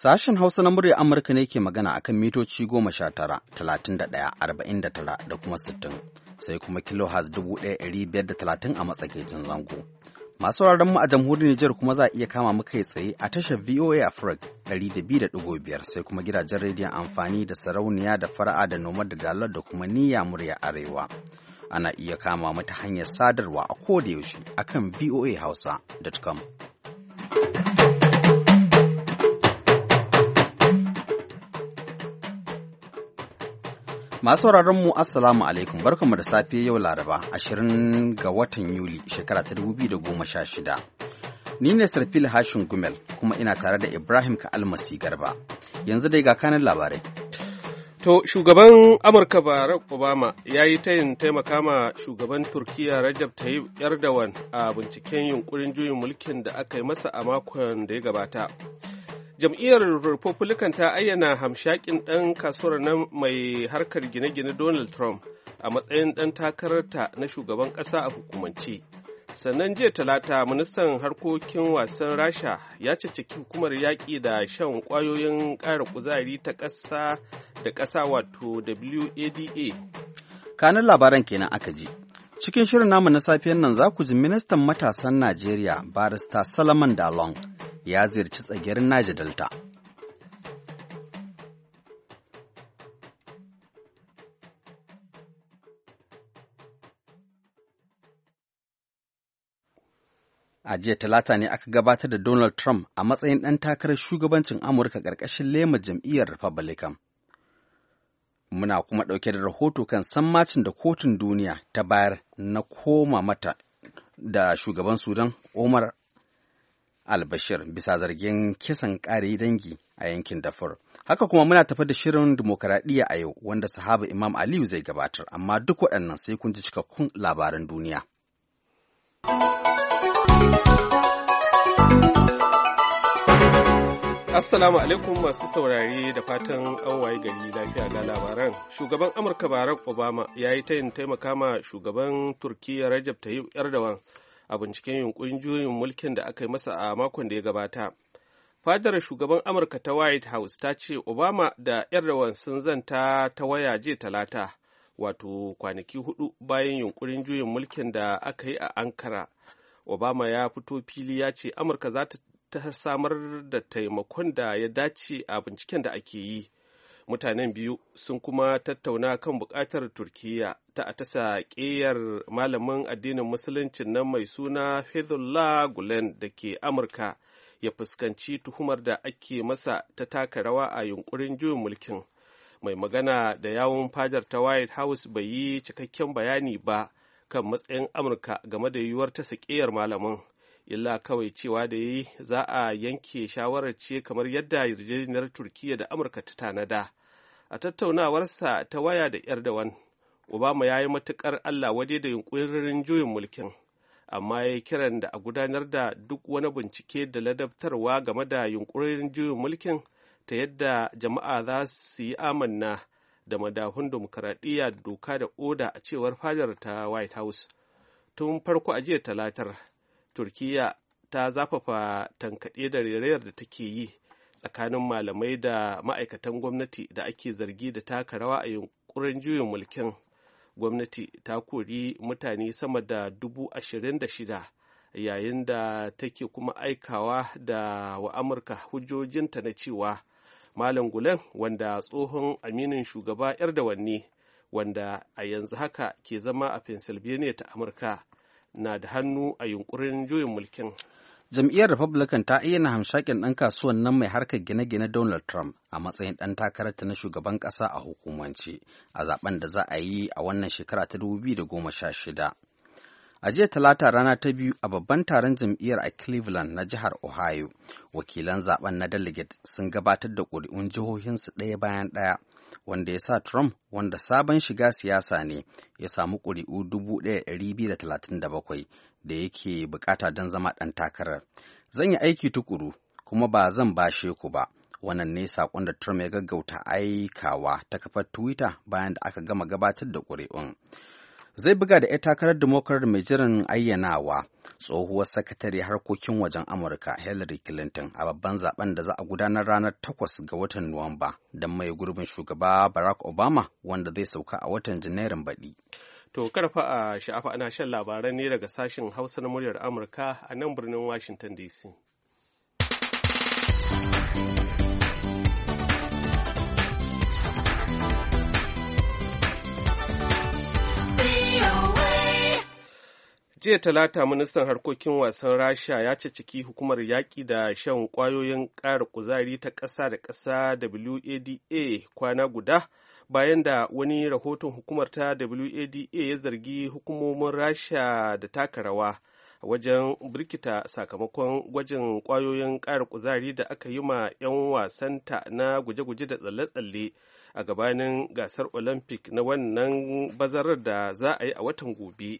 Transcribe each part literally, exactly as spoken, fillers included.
Sashen Hausa na murya Amurka ne ke magana akan mitoci goma sha tara, talatin da ɗaya, arba'in da tara da kuma sittin, sai kuma kilohertz dubu ɗaya ɗari biyar da talatin a matsakaicin zango. Masu mu a jamhuriyar Nijar kuma za a iya kama mu kai tsaye a tashar V O A Africa ɗari da biyu da ɗigo biyar sai kuma gidajen rediyon amfani da sarauniya da fara'a da noma da dalar da kuma niyya murya arewa. Ana iya kama mu ta hanyar sadarwa a koda yaushe akan v o a hausa dot com. Masu mu Assalamu alaikum, barkanmu da safe yau Laraba ashirin ga watan Yuli shekara ta dubu biyu da goma sha shida. Ni ne Sarfil Hashin Gumel kuma ina tare da Ibrahim Ka'almasi Garba. Yanzu dai ga kanin labarai. To, shugaban Amurka Barack Obama ya yi tayin taimaka ma shugaban Turkiyya Recep Tayyip Erdogan a binciken yunkurin juyin mulkin da aka yi masa a makon da ya gabata. Jam'iyyar Republican ta ayyana hamshakin ɗan kasuwar nan mai harkar gine-gine Donald Trump a matsayin ɗan takararta na shugaban ƙasa a hukumance. Sannan jiya talata ministan harkokin wasan Rasha ya cicciki hukumar yaƙi da shan ƙwayoyin ƙara kuzari ta ƙasa da ƙasa wato W A D A. Kanin labaran kenan aka ji. Cikin shirin namu na safiyar nan za ku ji ministan matasan Najeriya barista Solomon Dalong ya ziyarci tsagerin Niger Delta. A jiya talata ne aka gabatar da Donald Trump a matsayin ɗan takarar shugabancin Amurka ƙarƙashin lema jam'iyyar Republican. Muna kuma ɗauke da rahoto kan sammacin da kotun duniya ta bayar na koma mata da shugaban Sudan Omar al-Bashir bisa zargin kisan ƙare dangi a yankin Darfur. Haka kuma muna tafi da shirin dimokuraɗiyya a yau wanda sahaba Imam Aliyu zai gabatar, amma duk waɗannan sai kun ji cikakkun labaran duniya. Assalamu alaikum masu saurare da fatan an waye gari lafiya ga labaran. Shugaban Amurka Barack Obama ya yi tayin taimaka ma shugaban Turkiyya Recep Tayyip Erdogan a binciken yunkurin juyin mulkin da aka yi masa a makon da ya gabata. Fadar shugaban Amurka ta White House ta ce Obama da Erdogan sun zanta ta waya jiya talata, wato kwanaki hudu bayan yunkurin juyin mulkin da aka yi a Ankara. Obama ya fito fili ya ce Amurka za ta ta samar da taimakon da ya dace a binciken da ake yi. Mutanen biyu sun kuma tattauna kan buƙatar Turkiyya ta a tasa ƙeyar malamin addinin musuluncin nan mai suna Fethullah Gulen da ke Amurka ya fuskanci tuhumar da ake masa ta taka rawa a yunkurin juyin mulkin. Mai magana da yawun fadar ta White House bai yi cikakken bayani ba kan matsayin Amurka game da yiwuwar tasa ƙeyar malamin. Illa kawai cewa da yi za a yanke shawarar ce kamar yadda yarjejeniyar Turkiyya da Amurka ta tanada. A tattaunawarsa ta waya da Erdogan, Obama ya yi matuƙar Allah waje da yunkurin juyin mulkin, amma ya yi kiran da a gudanar da duk wani bincike da ladabtarwa game da yunkurin juyin mulkin ta yadda jama'a za su yi amanna da madahun dimokuraɗiyya da doka da oda a cewar fadar ta White House. Tun farko a jiya talatar, Turkiyya ta zafafa tankaɗe da rairayar da take yi tsakanin malamai da ma'aikatan gwamnati da ake zargi da taka rawa a yunkurin juyin mulkin. Gwamnati ta kori mutane sama da dubu ashirin da shida yayin da take kuma aikawa da wa Amurka hujjojinta na cewa Malam Gulen, wanda tsohon aminin shugaba Erdogan ne, wanda a yanzu haka ke zama a Pennsylvania ta Amurka, na da hannu a yunkurin juyin mulkin. Jam'iyyar Republican ta ayyana hamshakin ɗan kasuwan nan mai harkar gine-gine Donald Trump a matsayin ɗan takararta na shugaban ƙasa a hukumance a zaben da za a yi a wannan shekara ta dubu biyu da goma sha shida. A jiya talata rana ta biyu a babban taron jam'iyyar a Cleveland na jihar Ohio, wakilan zaben na delegate sun gabatar da ƙuri'un jihohinsu ɗaya bayan ɗaya, wanda ya sa Trump, wanda sabon shiga siyasa ne, ya samu ƙuri'u dubu ɗaya ɗari biyu da talatin da bakwai da yake bukata don zama ɗan takarar. Zan yi aiki tukuru kuma ba zan bashe ku ba. Wannan ne saƙon da Trump ya gaggauta aikawa ta kafar Twitter bayan da aka gama gabatar da ƙuri'un. zai buga da 'yar takarar Democrat mai jiran ayyanawa tsohuwar sakatare harkokin wajen Amurka Hillary Clinton a babban zaben da za a gudanar ranar takwas ga watan Nuwamba don mai gurbin shugaba Barack Obama wanda zai sauka a watan Janairun baɗi. To karfa a sha'afa ana shan labaran ne daga sashen Hausa na muryar Amurka a nan birnin Washington D C. Jiya Talata, ministan harkokin wasan Rasha ya ciciki hukumar yaƙi da shan ƙwayoyin ƙara kuzari ta ƙasa da ƙasa W A D A kwana guda bayan da wani rahoton hukumar ta W A D A ya zargi hukumomin Rasha da taka rawa wajen birkita sakamakon gwajin ƙwayoyin ƙara kuzari da aka yi ma 'yan wasanta na guje-guje da tsalle-tsalle a gabanin gasar Olympic na wannan bazarar da za a yi a watan gobe.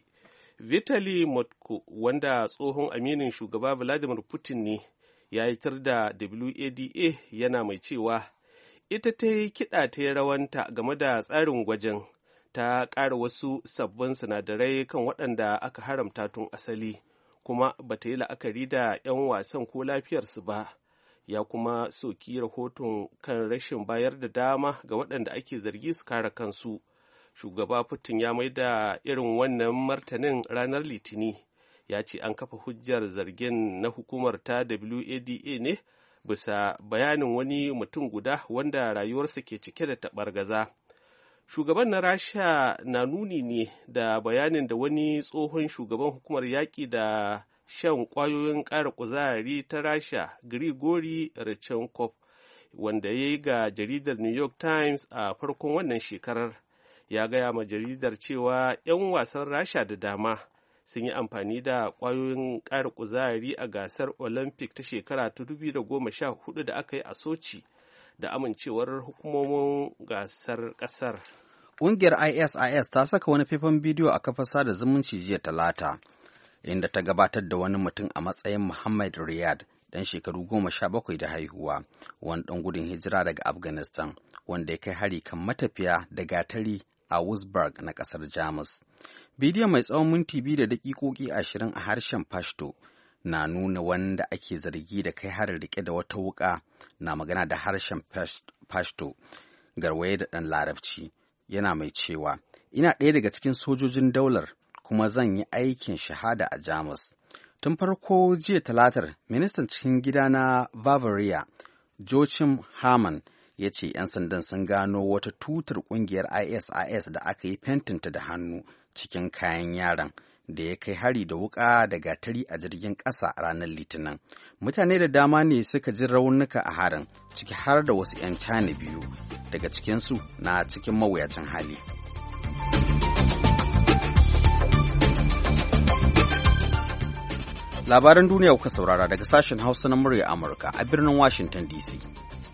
Vitali Motko, wanda tsohon aminin shugaba Vladimir Putin ne, ya yi tar da W A D A yana mai cewa ita ta yi kiɗa ta yi rawanta game da tsarin gwajin, ta ƙara wasu sabbin sinadarai kan waɗanda aka haramta tun asali, kuma ba ta yi la'akari da 'yan wasan ko lafiyarsu ba. Ya kuma soki rahoton kan rashin bayar da dama ga waɗanda ake zargi su kare kansu. Shugaba Putin ya mai da irin wannan martanin ranar Litini, ya ce an kafa hujjar zargin na hukumar ta W A D A ne bisa bayanin wani mutum guda wanda rayuwarsa ke cike da taɓargaza. Shugaban na Rasha na nuni ne da bayanin da wani tsohon shugaban hukumar yaƙi da shan ƙwayoyin ƙara kuzari ta Rasha, Grigori Rodchenkov, wanda ya yi ga jaridar New York Times a farkon wannan shekarar. Ya gaya ma jaridar cewa 'yan wasan Rasha da dama sun yi amfani da ƙwayoyin ƙara kuzari a gasar Olympic ta shekara ta dubu da goma sha hudu da aka yi a Sochi da amincewar hukumomin gasar ƙasar. Ƙungiyar I S I S ta saka wani faifan bidiyo a kafar sada zumunci jiya Talata, inda ta gabatar da wani mutum a matsayin Muhammad Riyad, ɗan shekaru goma sha bakwai da haihuwa, wani ɗan gudun hijira daga Afghanistan, wanda ya kai hari kan matafiya da gatari a Wurzburg na ƙasar Jamus. Bidiyon mai tsawon minti biyu da daƙiƙoƙi ashirin a harshen Pashto na nuna wanda ake zargi da kai harin rike da wata wuƙa na magana da harshen Pashto garwaye da ɗan Larabci, yana mai cewa, ina ɗaya daga cikin sojojin daular kuma zan yi aikin shahada a Jamus. Tun farko jiya Talatar, ministan cikin gida na Bavaria, Joachim Herrmann, ya ce 'yan sandan sun gano wata tutar ƙungiyar I S I S da aka yi fentinta da hannu cikin kayan yaron da ya kai hari da wuƙa da gatari a jirgin ƙasa a ranar Litinin. Mutane da dama ne suka ji raunuka a harin, ciki har da wasu 'yan China biyu, daga cikinsu na cikin mawuyacin hali. Labaran duniya kuka saurara daga sashen Hausa na murya Amurka a birnin Washington D C.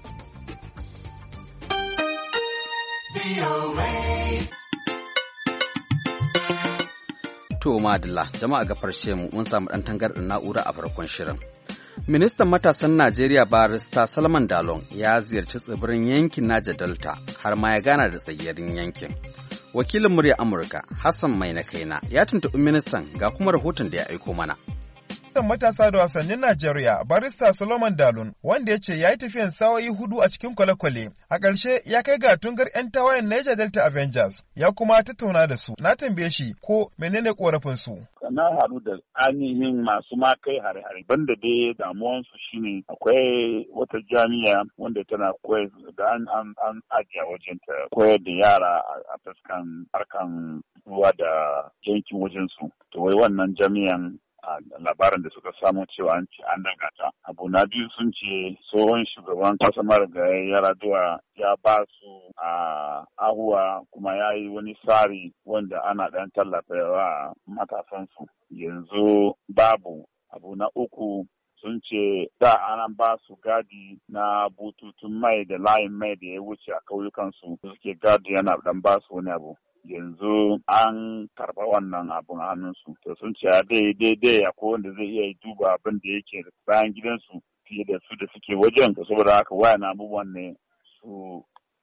To madalla, jama'a ga farshe mu mun samu ɗan tangarɗin na'ura a farkon shirin. Ministan matasan Najeriya Barista Salman Dalon ya ziyarci tsibirin yankin Niger Delta har ma ya gana da tsagirin yankin. Wakilin murya Amurka Hassan Mai na kaina ya tuntuɓi ministan ga kuma rahoton da ya aiko mana. Ministan matasa da wasannin Najeriya, Barista Solomon Dalun, wanda ya ce ya yi tafiyan sawayi hudu a cikin kwale-kwale, a ƙarshe ya kai ga tungar 'yan tawayen Niger Delta Avengers, ya kuma tattauna da su. Na tambaye shi ko menene korafin su. Na haɗu da ainihin masu ma kai hare-hare, banda dai damuwansu shine akwai wata jami'a wanda tana koyar da an an an ajiye wajen ta koyar da yara a fuskan harkan ruwa da yankin wajen su. To wai wannan jami'an a labarin da suka samu cewa an ce an daga ta. Abu na biyu sun ce tsohon shugaban kasa marigayi Yar'adua ya ba su a ahuwa kuma ya yi wani tsari wanda ana ɗan tallafawa matasansu. Yanzu babu. Abu na uku sun ce da ana ba su gadi na bututun mai da layin mai da ya wuce a kauyukansu suke gadi yana ɗan ba su wani abu. Yanzu an karɓa wannan abun hannunsu, to sun ce dai daidai akwai wanda zai iya duba abin da yake bayan gidansu fiye da su da suke wajen, da saboda haka wayan abubuwan ne su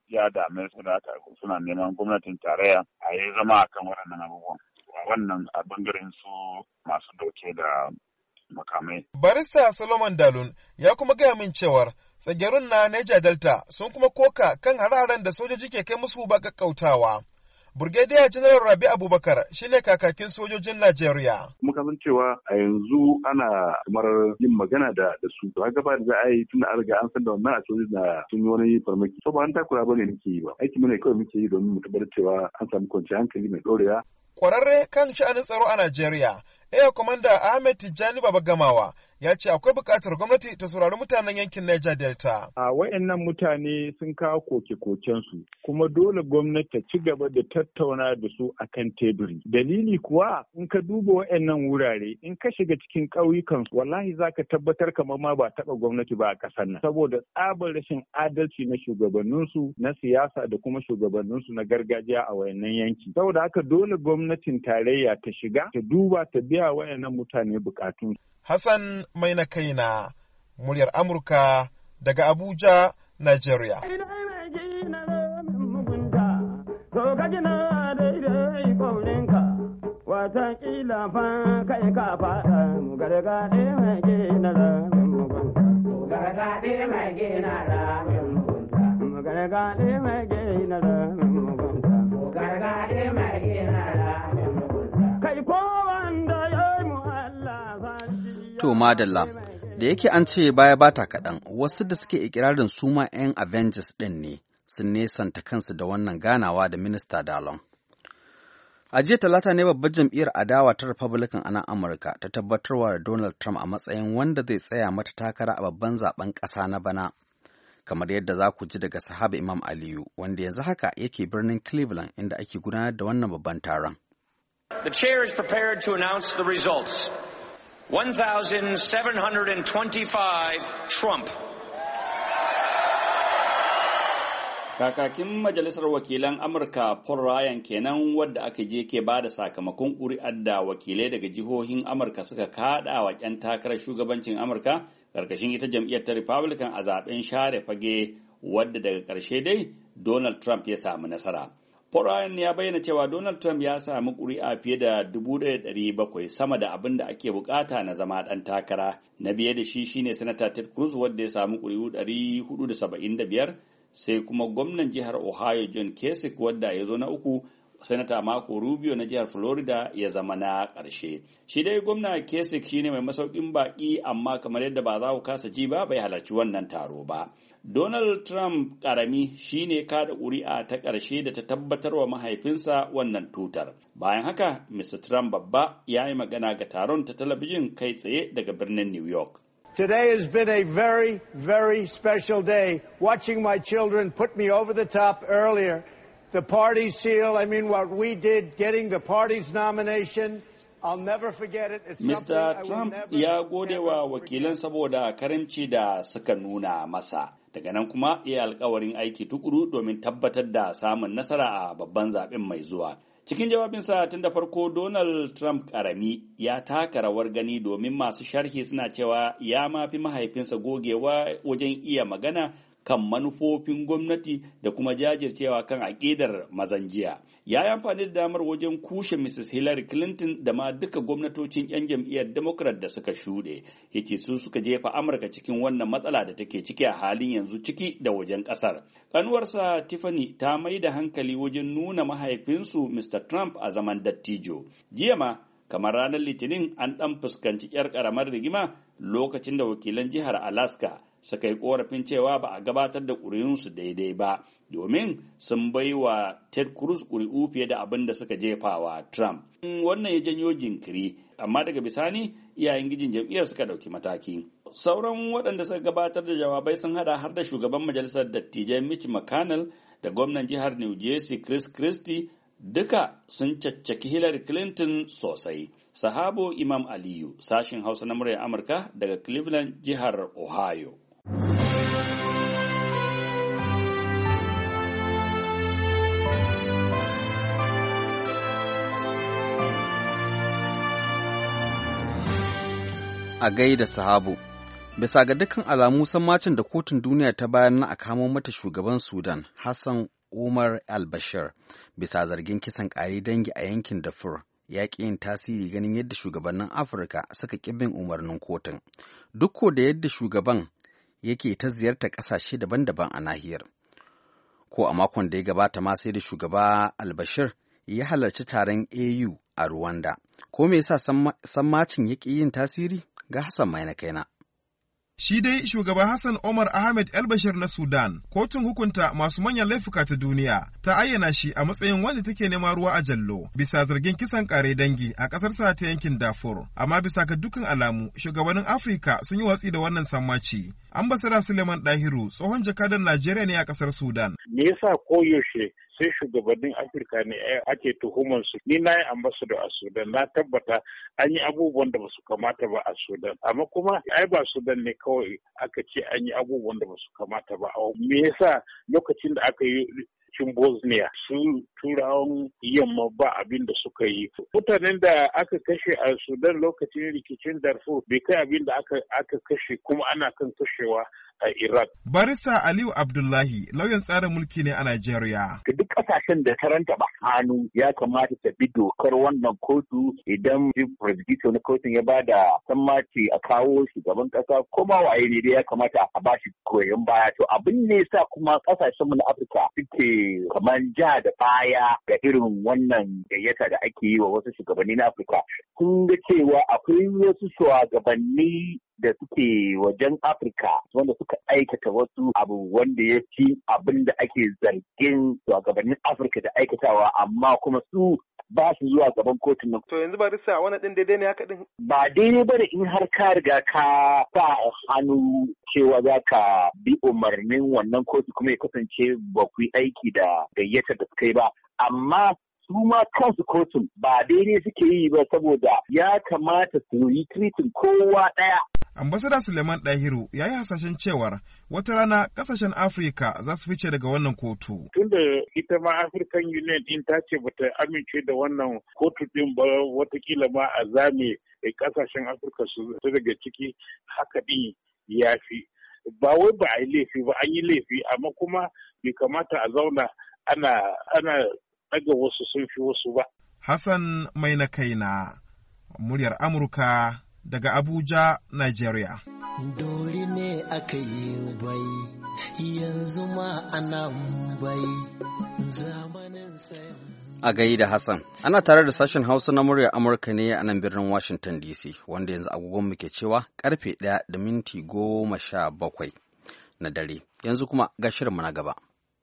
ya dame su da haka suna neman gwamnatin tarayya a yi zama akan waɗannan abubuwan. Wannan a bangaren su masu dauke da makamai. Barista Solomon Dalun ya kuma gaya min cewar tsagerun na Niger Delta sun kuma koka kan hare-haren da sojoji ke kai musu ba kakkautawa. Brigadier General Rabi Abubakar shine kakakin sojojin Najeriya. Muka san cewa a yanzu ana kamar yin magana da da su. To haka ba da za a yi tun da an riga an san da wannan a sojoji na sun yi wani farmaki. So ba an takura bane nake yi ba. Aiki mu ne kawai muke yi domin mu tabbatar cewa an samu kwanciyar hankali mai ɗorewa. Kwararre kan sha'anin tsaro a Najeriya, Air Commander Ahmed Tijjani Baba Gamawa ya ce akwai buƙatar gwamnati ta saurari mutanen yankin Niger Delta. A wayannan mutane sun kawo koke-kokensu, kuma dole gwamnati ta ci gaba da tattauna da su akan teburi. Dalili kuwa in ka duba wayannan wurare, in ka shiga cikin ƙauyukan wallahi za ka tabbatar kamar ma ba taɓa gwamnati ba a ƙasar nan. Saboda tsabar rashin adalci na shugabanninsu na siyasa da kuma shugabanninsu na gargajiya a wayannan yanki. Saboda haka dole gwamnatin tarayya ta shiga, ta duba, ta biya wayannan mutane buƙatun. Hassan mai na kaina, muryar Amurka daga Abuja, Nigeria. Wataƙila fa kai ka faɗa mu gargaɗe mai gina ramin mugunta. Mu gargaɗe mai gina ramin mugunta. Mu gargaɗe mai gina ramin mugunta. Mu gargaɗe mai gina ramin mugunta. Kai ko wanda ya yi mu Allah fa. To madalla, da yake an ce baya bata kaɗan, wasu da suke ikirarin suma 'yan Avengers ɗin ne sun nesanta kansu da wannan ganawa da Minista Dalon. A jiya talata ne babbar jam'iyyar adawa ta Republican a nan Amurka ta tabbatarwa da Donald Trump a matsayin wanda zai tsaya mata takara a babban zaben ƙasa na bana. Kamar yadda za ku ji daga sahaba Imam Aliyu, wanda yanzu haka yake birnin Cleveland inda ake gudanar da wannan babban taron. The chair is prepared to announce the results. one thousand seven hundred twenty-five Trump. Kakakin Majalisar Wakilan Amurka Paul Ryan kenan wadda aka je ke ba da sakamakon ƙuri'ar da wakilai daga jihohin Amurka suka kaɗa wa ƴan takarar shugabancin Amurka ƙarƙashin ita jam'iyyar ta Republican a zaben share fage wadda daga ƙarshe dai Donald Trump ya samu nasara. Paul Ryan ya bayyana cewa Donald Trump ya samu ƙuri'a fiye da dubu ɗaya da ɗari bakwai sama da abin da ake bukata na zama ɗan takara. Na biye da shi shine Sanata Ted Cruz wadda ya samu ƙuri'u ɗari hudu da saba'in da biyar, sai kuma gwamnan jihar Ohio John Kasich wadda ya zo na uku, Sanata Marco Rubio na jihar Florida ya zama na ƙarshe. Shi dai gwamna Kasich shine mai masaukin baƙi, amma kamar yadda ba za ku kasa ji ba bai halarci wannan taro ba. Donald Trump ƙarami shine kada ƙuri'a ta ƙarshe da ta tabbatar wa mahaifinsa wannan tutar. Bayan haka, Mister Trump babba ya yi magana ga taron ta talabijin kai tsaye daga birnin New York. Today has been a very, very special day. Watching my children put me over the top earlier. The party seal, I mean what we did, getting the party's nomination. I'll never forget it. It's Mister Trump ya gode wa wakilan saboda karimci da suka nuna masa. Daga nan kuma iya alkawarin aiki tukuru domin tabbatar da samun nasara a babban zaben mai zuwa. Cikin jawabinsa tun da farko, Donald Trump ƙarami ya taka rawar gani domin masu sharhi suna cewa ya mafi mahaifinsa gogewa wajen iya magana kan manufofin gwamnati da kuma jajircewa kan aƙidar mazan jiya. Ya yi amfani da damar wajen kushe Missus Hillary Clinton da ma duka gwamnatocin 'yan jam'iyyar Democrat da suka shuɗe. Yace su suka jefa Amurka cikin wannan matsala da take ciki a halin yanzu ciki da wajen ƙasar. Ƙanuwarsa Tiffany ta mai da hankali wajen nuna mahaifinsu Mister Trump a zaman dattijo. Jiya ma, kamar ranar Litinin, an ɗan fuskanci 'yar ƙaramar rigima lokacin da wakilan jihar Alaska suka yi korafin cewa ba a gabatar da ƙuri'unsu daidai ba, domin sun bai wa Ted Cruz ƙuri'u fiye da abin da suka jefa wa Trump. Wannan ya janyo jinkiri, amma daga bisani iyayen gijin jam'iyyar suka ɗauki mataki. Sauran waɗanda suka gabatar da jawabai sun hada har da shugaban majalisar dattijai Mitch McConnell da gwamnan jihar New Jersey Chris Christie, duka sun caccaki Hillary Clinton sosai. Sahabo Imam Aliyu, sashin Hausa na muryar Amurka daga Cleveland, jihar Ohio. A gaida Sahabu. Bisa ga dukkan alamu sammacin da kotun duniya ta bayar na a kamo mata shugaban Sudan, Hassan Umar al-Bashir, bisa zargin kisan ƙare dangi a yankin Darfur, ya ƙi yin tasiri ganin yadda shugabannin Afirka suka ƙi bin umarnin kotun. Duk ko da yadda shugaban yake ta ziyartar ƙasashe daban-daban a nahiyar. Ko a makon da ya gabata ma sai da shugaba al-Bashir ya halarci taron A U a Rwanda. Ko me yasa sammacin ya ƙi yin tasiri? Ga Hassan mai na kaina. Shi dai shugaba Hassan Omar Ahmed El-Bashir na Sudan, kotun hukunta masu manyan laifuka ta duniya, ta ayyana shi a matsayin wanda take neman ruwa a jallo, bisa zargin kisan kare dangi a ƙasarsa ta yankin Darfur. Amma bisa ga dukkan alamu, shugabannin Afirka sun yi watsi da wannan sammaci. Ambassador Suleiman Dahiru, tsohon jakadan Najeriya ne a ƙasar Sudan. Me yasa koyaushe sai shugabannin Afirka ne ake tuhumar su? Ni na yi ambassador a Sudan, na tabbata an yi abubuwan da basu kamata ba a Sudan. Amma kuma ai ba Sudan ne kawai aka ce an yi abubuwan da basu kamata ba. Me yasa lokacin da aka yi cin Bosnia su turawan yamma ba abin da suka yi? Mutanen da aka kashe a Sudan lokacin rikicin Darfur bai kai abin da aka aka kashe kuma ana kan kashewa a Iraq. Barista Aliyu Abdullahi, lauyan tsarin mulki ne a Najeriya. Duk kasashen da ta ranta ba hannu ya kamata ta bi dokar wannan kotu. Idan president na kotun ya bada sammaci a kawo shugaban kasa ko ma waye ne dai ya kamata a bashi koyon baya. To abin ne sa kuma kasashen mu na Afirka suke kamar ja da baya ga irin wannan gayyata da ake yi wa wasu shugabanni na Afirka. Kun ga cewa akwai wasu shugabanni da suke wajen Afirka wanda suka aikata wasu abu wanda ya fi abin da ake zargin shugabannin Afirka da aikatawa, amma kuma su ba su zuwa gaban kotun nan. To yanzu ba rissa wani ɗin daidai ne haka ɗin? Ba daidai ba da in har ka riga ka sa hannu cewa za ka bi umarnin wannan kotu kuma ya kasance ba ku yi aiki da gayyatar da suka yi ba. Amma su ma kansu kotun ba daidai suke yi ba, saboda ya kamata su yi treating kowa ɗaya. Ambassador Suleiman Dahiru ya yi hasashen cewar wata rana kasashen Afirka za su fice daga wannan kotu. Tunda ita ma African Union din ta ce bata amince da wannan kotu din ba, watakila ma a zame kasashen Afirka su daga ciki, haka din ya fi. Ba wai ba a yi laifi ba, an yi laifi, amma kuma bai kamata a zauna ana ana daga wasu sun fi wasu ba. Hassan mai na kaina, muryar Amurka daga Abuja, Nigeria. Dori ne aka yi bai, yanzu ma ana bai, zamanin sayan. A gai da Hassan, ana tare da sashen Hausa na muryar Amurka ne a nan birnin Washington D C, wanda yanzu agogon muke cewa karfe ɗaya da minti goma sha bakwai na dare. Yanzu kuma ga shirinmu na gaba.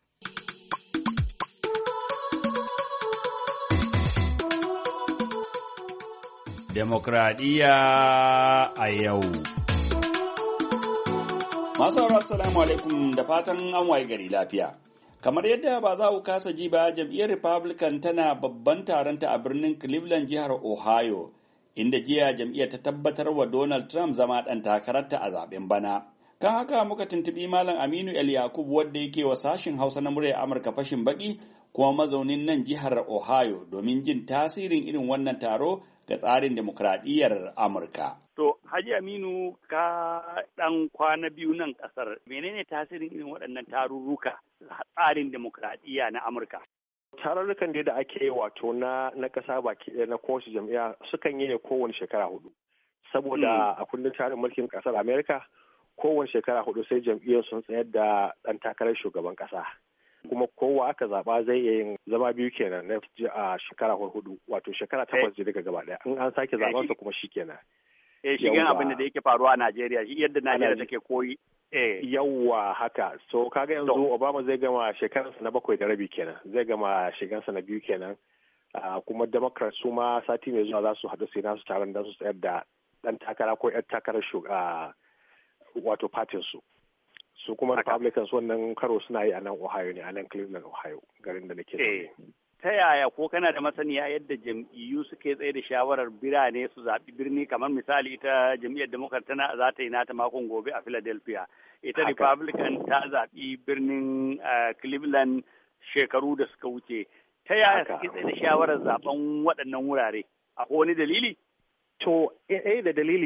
Demokradiyya a yau. Masu sauraro assalamu alaikum da fatan an waye gari lafiya. Kamar yadda ba za ku kasa ji ba, jam'iyyar Republican tana babban taronta a birnin Cleveland, jihar Ohio, inda jiya jam'iyyar ta tabbatar wa Donald Trump zama ɗan takararta a zaben bana. Kan haka muka tuntuɓi Malam Aminu El Yakub, wanda yake wa sashin Hausa na muryar Amurka fashin baki kuma mazaunin nan jihar Ohio, domin jin tasirin irin wannan taro ga tsarin demokradiyyar Amurka. To, Haji Aminu, ka ɗan kwana biyu nan ƙasar, menene tasirin irin waɗannan tarurruka tsarin demokradiyya na Amurka? Tarurrukan da ake yi wato na na ƙasa baki ɗaya na kowace jam'iyya sukan yi ne kowane shekara hudu. Saboda a kundin tsarin mulkin ƙasar Amerika, kowane shekara hudu sai jam'iyyar sun tsayar da ɗan takarar shugaban ƙasa. Kuma kowa aka zaba zai iya yin zama biyu kenan na a shekara hudu, wato shekara takwas daga gaba daya. In an sake zaben sa kuma shi kenan. Eh shi gan abin da yake faruwa a Najeriya, shi yadda Najeriya take koyi. Eh yawwa haka. So kaga yanzu Obama zai gama shekaransa na bakwai da rabi kenan. Zai gama shigansa na biyu kenan. Kuma Democrats su ma sati mai zuwa za su haɗu sai nasu taron da su tsayar da ɗan takara ko ƴan takarar shugaba wato partin su. Su kuma Republicans wannan karo suna yi a nan Ohio ne, a nan Cleveland, Ohio, garin da nake zaune. Ta yaya ko kana da masaniya yadda jam'iyyu suke tsaye da shawarar birane su zaɓi birni, kamar misali ita jam'iyyar Democrat tana za ta yi nata makon gobe a Philadelphia. Ita Republican ta zaɓi birnin Cleveland shekaru da suka wuce. Ta yaya suke tsaye da shawarar zaɓen waɗannan wurare? Akwai wani dalili? To, eh da dalili,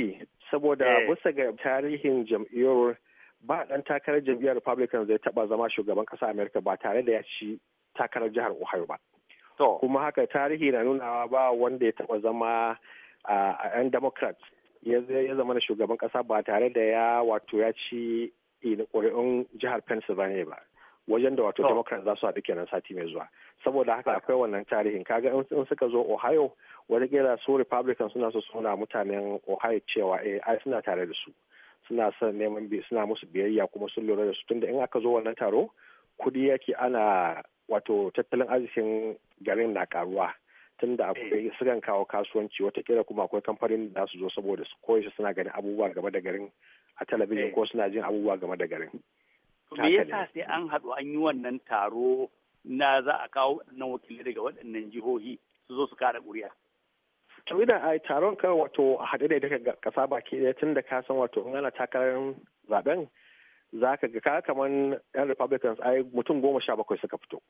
saboda bisa ga tarihin jam'iyyar ba ɗan takarar jam'iyyar Republican zai taɓa zama shugaban ƙasa Amerika ba tare da ya ci takarar jihar Ohio ba. Kuma haka tarihi na nunawa ba wanda ya taɓa zama a 'yan Democrats ya zama na shugaban ƙasa ba tare da ya wato ya ci ƙuri'un jihar Pennsylvania ba. Wajen da wato Democrats za su haɗu kenan sati mai zuwa. Saboda haka akwai wannan tarihin. Kaga in suka zo Ohio, wataƙila su Republicans suna so suna mutanen Ohio cewa eh ai suna tare da su. Suna son neman bi suna musu biyayya kuma sun lura da su tunda in aka zo wannan taro kudi yake ana wato tattalin arzikin garin na karuwa tunda akwai sukan kawo kasuwanci watakila kuma akwai kamfanin da su zo saboda su koyi suna ganin abubuwa game da garin a talabijin ko suna jin abubuwa game da garin. Me yasa sai an haɗu an yi wannan taro na za a kawo waɗannan wakilai daga waɗannan jihohi su zo su kada ƙuri'a? To idan a taron kan wato a haɗe da daga ƙasa baki ɗaya tun da ka san wato in ana takarar zaben za ka ga ka kamar yan Republicans ai mutum goma sha bakwai suka fito.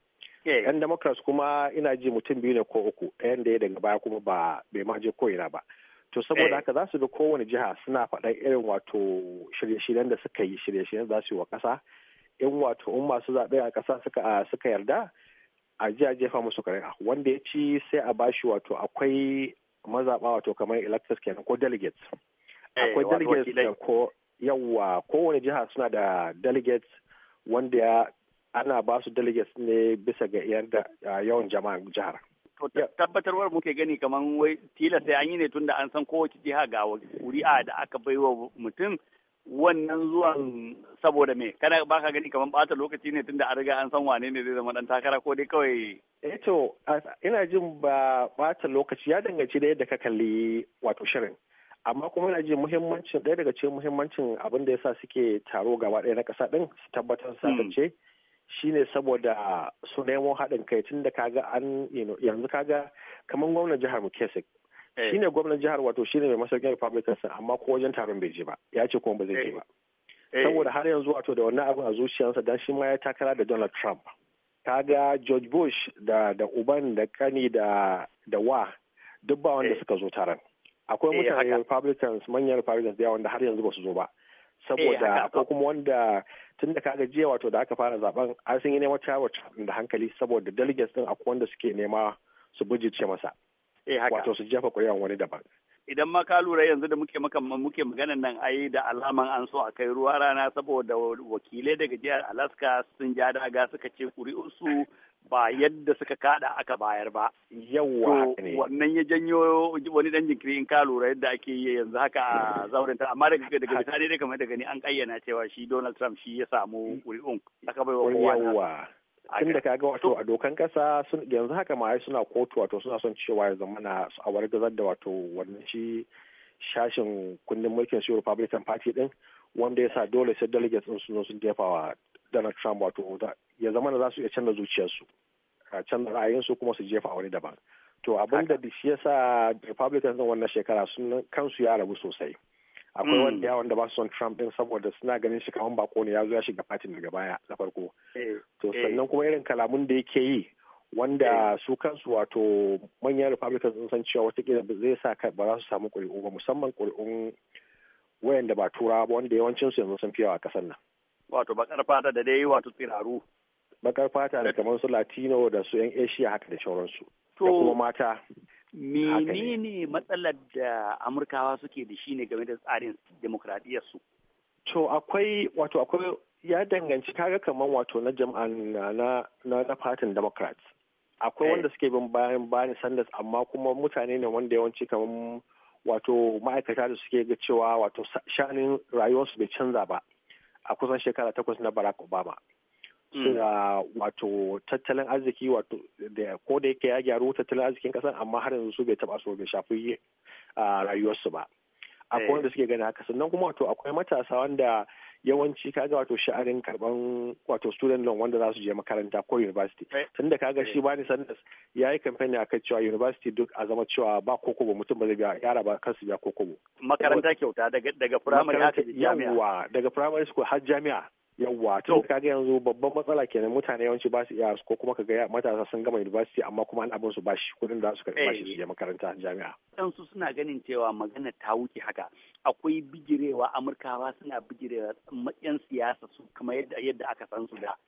Yan Democrats kuma ina ji mutum biyu ne ko uku ɗayan da ya daga baya kuma ba bai ma je ko'ina ba. To saboda haka za su bi kowane jiha suna faɗan irin wato shirye-shiryen da suka yi shirye-shiryen za su yi wa ƙasa in wato in masu zaɓe a ƙasa suka suka yarda a ji a jefa musu ƙuri'a wanda ya ci sai a bashi wato akwai mazaɓa wato kamar electors kenan ko delegates akwai delegates ko yawa kowane jiha suna da delegates wanda ya ana ba su delegates ne bisa ga yawan jama'an jihar. To tabbatarwar muke gani kamar wai tilas sai an yi ne tun da an san kowace jiha ga ƙuri'a da aka baiwa mutum wannan zuwan saboda me kana baka gani kamar bata lokaci ne tunda an riga an san wane ne zai zama dan takara ko dai kawai eh to ina jin ba bata lokaci ya danganci da yadda ka kalli wato shirin amma kuma ina jin muhimmancin ɗaya daga cikin muhimmancin abin da yasa suke taro gaba ɗaya na ƙasa ɗin su tabbatar sace shine saboda su nemo haɗin kai tun da kaga an yanzu kaga kamar gwamnan jihar mu Kasich shine gwamnan jihar wato shine mai masaukin Republicans amma ko wajen taron bai je ba ya ce kuma ba zai je ba saboda har yanzu wato da wannan abin a zuciyarsa dan shi ma ya takara da Donald Trump kaga George Bush da da uban da kani da da wa duk ba wanda suka zo taron akwai mutane Republicans manyan Republicans da wanda har yanzu ba su zo ba saboda ko kuma wanda tun da kaga jiya wato da aka fara zaben an sun yi neman tawar da hankali saboda delegates din akwai wanda suke nema su bujice masa wato su jefa kuri'an wani daban idan ma ka lura yanzu da muke maka muke maganan nan ai da alaman an so a kai ruwa rana saboda wakilai daga jihar Alaska sun ja daga suka ce kuri'unsu ba yadda suka kada aka bayar ba. Yawwa ne. Wannan ya janyo wani dan jinkiri in ka lura yadda ake yi yanzu haka a zauren ta amma daga daga bisani dai kamar da gani an kayyana cewa shi Donald Trump shi ya samu kuri'un aka bai wa kowa. Yawwa. Tun da kaga wato a dokan kasa yanzu haka ma ai suna kotu wato suna son cewa ya zama na a wargazar da wato wannan shi shashin kundin mulkin su Republican Party din wanda ya sa dole sai delegates din su sun jefa wa Donald Trump wato ya zama na za su iya canza zuciyarsu a canza ra'ayinsu kuma su jefa wani daban to abin da shi yasa Republicans din wannan shekara sun kansu ya rabu sosai akwai wanda wanda ba su son Trump din saboda suna ganin shi kaman bako ne ya zo ya shiga fatin daga baya da farko to sannan kuma irin kalamun da yake yi wanda su kansu wato manyan Republicans sun san cewa watakila zai sa ba za su samu ƙuri'u ba musamman ƙuri'un wayanda ba turawa ba wanda yawancin su yanzu sun fi yawa a ƙasar nan wato bakar fata da dai wato tsiraru bakar fata da kamar su Latino da su yan Asia haka da sauransu da kuma mata. Menene matsalar da Amurkawa suke da shi ne game da tsarin demokradiyyar su? To akwai wato akwai ya danganci kaga kamar wato na jam'an na na na fatin Democrats. Akwai wanda suke bin bayan Bernie Sanders amma kuma mutane ne wanda yawanci kamar wato ma'aikata da suke ga cewa wato sha'anin rayuwarsu bai canza ba a kusan shekara takwas na Barack Obama. Suna wato tattalin arziki wato da ko da yake ya gyaru tattalin arzikin kasar amma har yanzu su bai taba so bai shafi rayuwarsu ba akwai wanda suke gani haka sannan kuma wato akwai matasa wanda yawanci kaga wato sha'anin karban wato student loan wanda za su je makaranta ko university tunda kaga shi bani Sanders ya yi campaign a kan cewa university duk a zama cewa ba kokobo mutum ba zai biya yara ba kansu biya kokobo makaranta kyauta daga daga primary har jami'a daga primary school har jami'a yawwa to kaga yanzu babban matsala kenan mutane yawanci ba su iya ko kuma kaga matasa sun gama university amma kuma an abin su bashi kudin da su karɓi bashi su je makaranta jami'a dan su suna ganin cewa magana ta wuce haka akwai bijirewa Amurkawa suna bijirewa yan siyasa su kamar yadda yadda aka san su da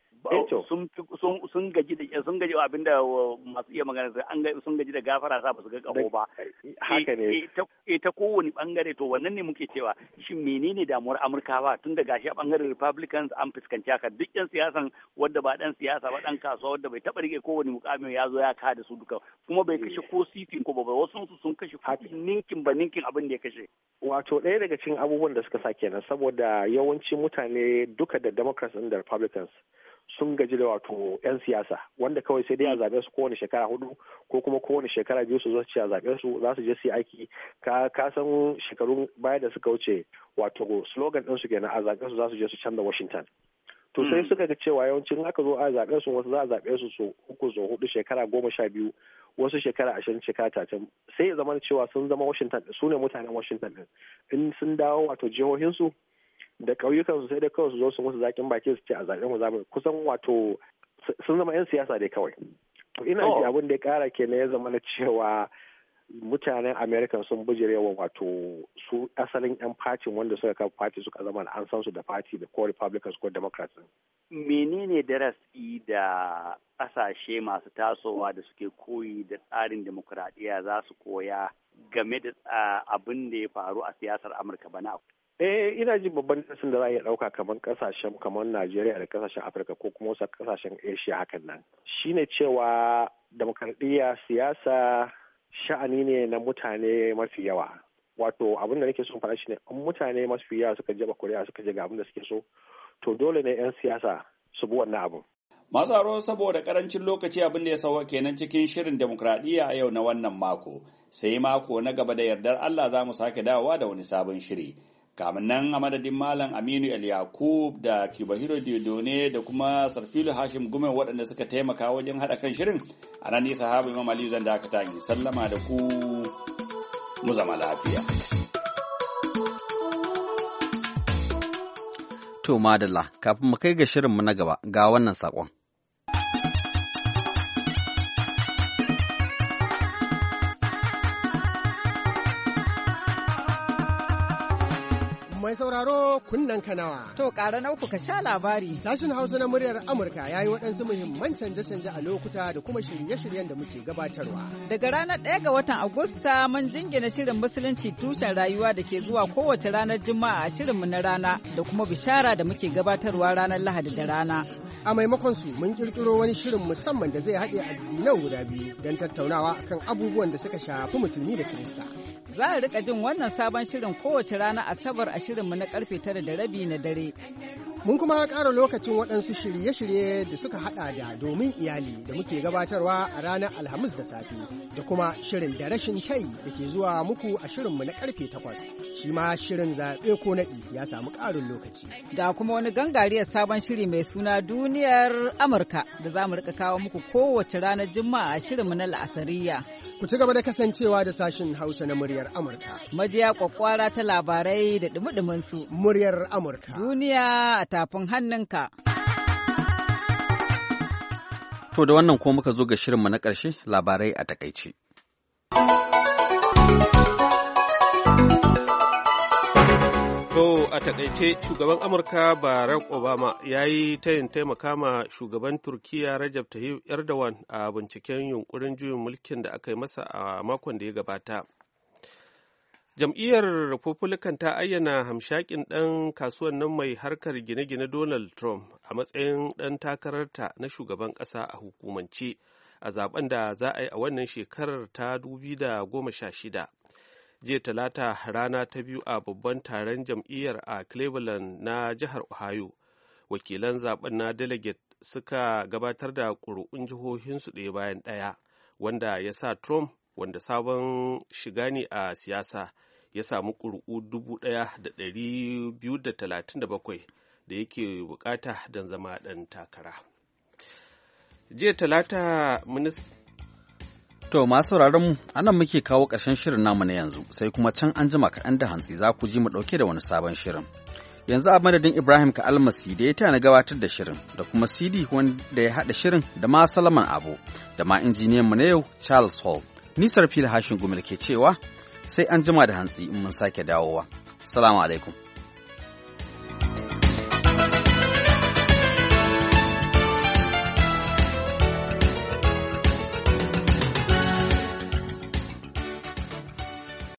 sun sun gaji da sun gaji abinda masu iya magana an ga sun gaji da gafara sa ba su ga kaho ba haka ne ta kowane bangare to wannan ne muke cewa shin menene damuwar Amurkawa tun da gashi a bangaren Republicans an fuskanci haka duk yan siyasan wanda ba dan siyasa ba dan kasuwa wanda bai taba rike kowane mukami ya zo ya kada su duka kuma bai kashe ko sitin ko ba wasu su sun kashe ninkin ba ninkin abin da ya kashe wato ɗaya daga cikin abubuwan da suka sa kenan saboda yawanci mutane duka da Democrats da Republicans sun gaji da wato 'yan siyasa wanda kawai sai dai a zaɓe su kowane shekara hudu ko kuma kowane shekara biyu su zo su ci a zaɓe su za su je su yi aiki ka ka san shekarun baya da suka wuce wato slogan ɗin su kenan a zaɓe su za su je su canza Washington to sai suka ga cewa yawancin aka zo a zaɓe su wasu za a zaɓe su so uku so hudu shekara goma sha biyu wasu shekara ashirin shekara talatin sai ya zama cewa sun zama Washington su ne mutanen Washington ɗin in sun dawo wato jihohinsu da ƙauyukansu sai dai kawai su zo su musu zaƙin baki su ce a zaɓen mu zamu kusan wato sun zama 'yan siyasa dai kawai to ina ji abin da ya ƙara kenan ya zama na cewa mutanen American sun bijirewa wato su asalin 'yan fatin wanda suka kafa fati suka zama an san su da fati da ko Republicans ko Democrats. Menene darasi da ƙasashe masu tasowa da suke koyi da tsarin demokuraɗiyya za su koya game da abin da ya faru a siyasar Amurka bana? Eh ina jin babban darasin da za a iya ɗauka kamar ƙasashen kamar Najeriya da ƙasashen Afirka ko kuma wasu ƙasashen Asia hakan nan shine cewa demokradiyya siyasa sha'ani ne na mutane mafi yawa wato abin da nake son faɗa shine in mutane mafi yawa suka jaba kuri'a suka je ga abin da suke so to dole ne 'yan siyasa su bi wannan abin. Masu haro saboda karancin lokaci abin da ya sauwa kenan cikin shirin demokradiyya a yau na wannan mako sai mako na gaba da yardar Allah za mu sake dawowa da wani sabon shiri. Kamin nan a madadin Malam Aminu El Yakub da Kibahiro Diodone da kuma Sarfilu Hashim Gumen waɗanda suka taimaka wajen haɗa kan shirin a nan nisa habu Imam Aliyu zan da aka tangi sallama da ku mu zama lafiya. To madalla kafin mu kai ga shirinmu na gaba ga wannan saƙon. Mai sauraro kunnen kanawa. To ƙara na uku ka sha labari. Sashen Hausa na muryar Amurka ya yi waɗansu muhimman canje-canje a lokuta da kuma shirye-shiryen da muke gabatarwa. Daga ranar ɗaya ga watan Agusta mun jingina shirin Musulunci tushen rayuwa da ke zuwa kowace ranar Juma'a a shirinmu na rana da kuma bishara da muke gabatarwa ranar Lahadi da rana. A maimakon su mun kirkiro wani shirin musamman da zai haɗe addinan guda biyu don tattaunawa kan abubuwan da suka shafi musulmi da Kirista. Za a rika jin wannan sabon shirin kowace rana Asabar a shirinmu na karfe tara da rabi na dare. Mun kuma ƙara lokacin waɗansu shirye-shirye da suka haɗa da domin iyali da muke gabatarwa a ranar Alhamis da safe da kuma shirin da rashin tai da ke zuwa muku a shirinmu na karfe takwas. Shi ma shirin zaɓe ko naɗi ya samu ƙarin lokaci. Ga kuma wani gangariyar sabon shiri mai suna Duniyar Amurka da za mu rika kawo muku kowace ranar Juma'a a shirinmu na La'asariya. Ku ci gaba da kasancewa da sashin Hausa na muryar Amurka. Majiya kwakwara ta labarai da dumi su. Muryar Amurka. Duniya a tafin hannunka. To da wannan ko muka zo ga shirinmu na ƙarshe labarai a takaice. To a takaice shugaban Amurka Barack Obama ya yi tayin taimaka ma shugaban Turkiyya Recep Tayyip Erdogan a binciken yunkurin juyin mulkin da aka yi masa a makon da ya gabata. Jam'iyyar Republican ta ayyana hamshakin ɗan kasuwan nan mai harkar gine-gine Donald Trump a matsayin ɗan takararta na shugaban ƙasa a hukumance a zaben da za a yi a wannan shekarar ta dubi da goma sha shida. Jiya talata rana ta biyu a babban taron jam'iyyar a Cleveland na jihar Ohio. Wakilan zaben na delegate suka gabatar da ƙuri'un jihohinsu ɗaya bayan ɗaya, wanda ya sa Trump, wanda sabon shiga ne a siyasa, ya samu ƙuri'u dubu ɗaya da ɗari biyu da talatin da bakwai da yake bukata don zama ɗan takara. Jiya talata minista To masu sauraron anan muke kawo ƙarshen shirin namu na yanzu sai kuma can an jima kaɗan da hantsi za ku ji mu ɗauke da wani sabon shirin. Yanzu a madadin Ibrahim ka almasi da ya tana gabatar da shirin da kuma C D wanda ya haɗa shirin da ma Salaman Abu da ma injiniyan mu na yau Charles Hall. Nisar fil hashin gumil ke cewa sai an jima da hantsi in mun sake dawowa. Salamu alaikum.